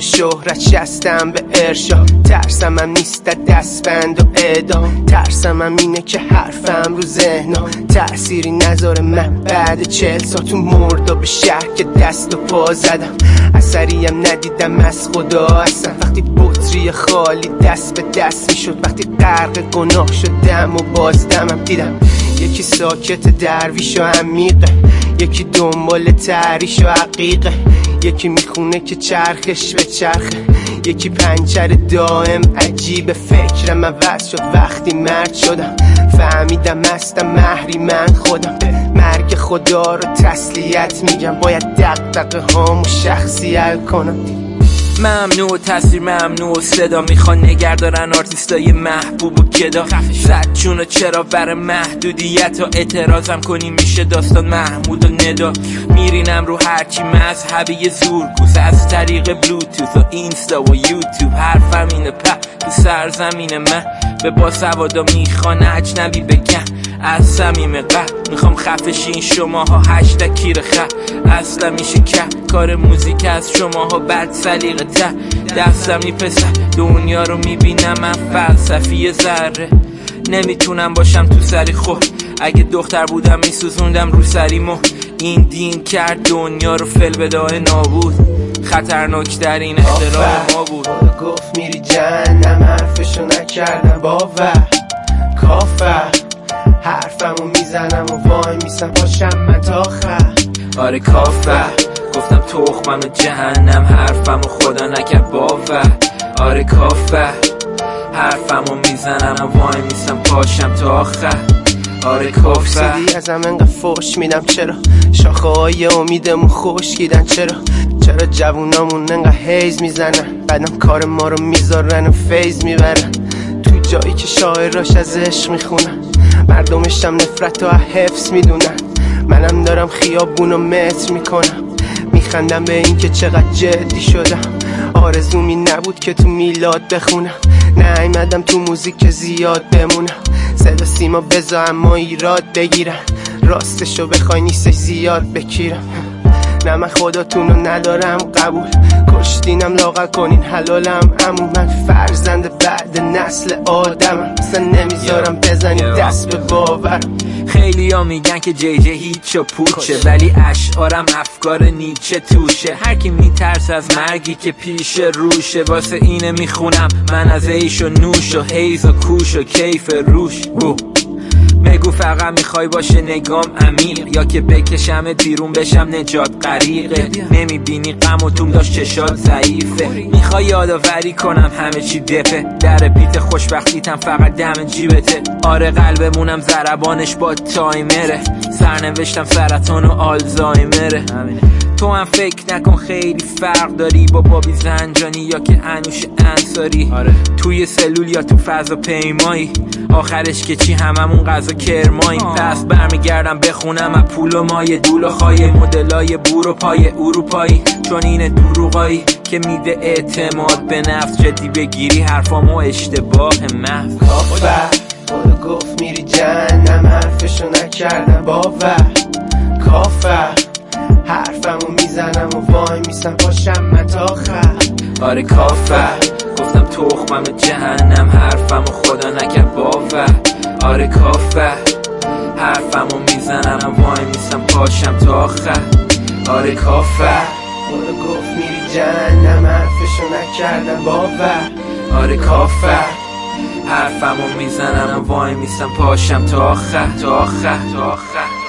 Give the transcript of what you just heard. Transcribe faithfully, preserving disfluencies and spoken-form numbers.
شهرت شستم به ارشاد. ترسم هم نیست دستبند و اعدام، ترسم هم اینه که حرفم رو ذهنا تأثیری نذاره. من بعد چهل سال تو مردا به شهر که دست و پا زدم، اثریم ندیدم از خدا اصلا. وقتی بطری خالی دست به دست میشد، وقتی غرق گناه شدم و بازدمم دیدم یکی ساکت درویش و عمیقه، یکی دنبال تعریش و عقیقه، یکی میخونه که چرخش به چرخه، یکی پنچر دائم عجیب. فکرم عوض شد وقتی مرد شدم، فهمیدم هستم مهری من خودم. مرگ خدا رو تسلیت میگم، باید دغدغه هامو شخصی حل کنم. ممنوع تصویر ممنوع صدا، میخوان نگردارن آرتیستای محبوب و گدا. زد چونو چرا بر محدودیت و اعتراضم کنی میشه داستان محمود و ندا. میرینم رو هرچی مذهبی زورگوز از طریق بلوتوث و اینستا و یوتیوب. حرفم اینه په تو سرزمین من به باسوادا میخوان اجنبی بگن. از صمیم قلب میخوام خفشین شماها هشت کیر خ اصلا میشه که کار موزیک از شماها بد سلیقه ته. دستم میپسه دنیا رو میبینم من فلسفی ذره، نمیتونم باشم تو سری خود. اگه دختر بودم میسوزوندم رو سریمو. این دین کرد دنیا رو فل بداه نابود، خطرناک در این اختراع ما بود. گفت میری جهنم حرفشو نکردم باور، کافر حرفمو میزنم و وای میسم پاشم من تا آخر. آره کافر گفتم تخمم جهنم، حرفمو خدا نکرد باور. آره کافر حرفمو میزنم و وای میسم پاشم تا آخر. آره کافر سیدی ازم انقدر فوش میدم چرا؟ شاخه های امیدمون خشکیدن چرا؟ چرا جوونامون انقدر هیز میزنن، بعدم کار ما رو میذارن و فیض میبرن. تو جایی که شاعراش از عشق میخونن، مردمش هم نفرت و حفظ میدونن. منم دارم خیابونو متر میکنم، میخندم به این که چقدر جدی شدم. آرزومی نبود که تو میلاد بخونم، نیومدم تو موزیک زیاد بمونم. صدا سیما بذار اما ایراد بگیرن، راستشو بخوای نیستش زیاد بکیرم. نه من خداتونو ندارم قبول، کشتینم لاغر کنین حلالم. امو من فرزند بعد نسل آدمم، اصلا نمیذارم بزنی دست به باورم. خیلی ها میگن که جی جی هیچ و پوچه، ولی اشعارم افکار نیچه توشه. هر کی میترس از مرگی که پیش روشه، واسه اینه میخونم من از عیش و نوش و حیز و کوش و کیف روش. بگو فقط میخوای باشه نگام عمیق، یا که بکشم بیرون بشم نجات غریقه. نمیبینی غم و توم داشت چشات ضعیفه، میخوای یادآوری کنم همه چی دفه. در پیت خوشبختیتم فقط دم جیبته. آره قلبمونم ضربانش با تایمره، سرنوشتم سرطان و آلزایمره. تو هم فکر نکن خیلی فرق داری با بابی زنجانی یا که انوش انصاری. آره. توی سلول یا تو فضا پیمایی، آخرش که چی هممون غذا کرمایی. پس برمیگردم بخونم از پول و مایه دول و خواهی مدلای بور و پای اروپایی. چون این دروغایی که میده اعتماد به نفس، جدی بگیری حرفامو اشتباه محو. کافر خدا گفت میری جهنم حرفشو نکردم باور. کافر حرفمو میزنم و وای میسم پاشم من تا آخر. آره کافر گفتم تخمم جهنم، حرفمو خدا نکرد باور. آره کافر حرفمو میزنم و وای میسم پاشم تا آخر. آره کافر خدا گفت میری جهنم حرفشو نکردم باور. آره کافر حرفمو میزنم و وای میسم پاشم تا آخر تا آخر تا آخر.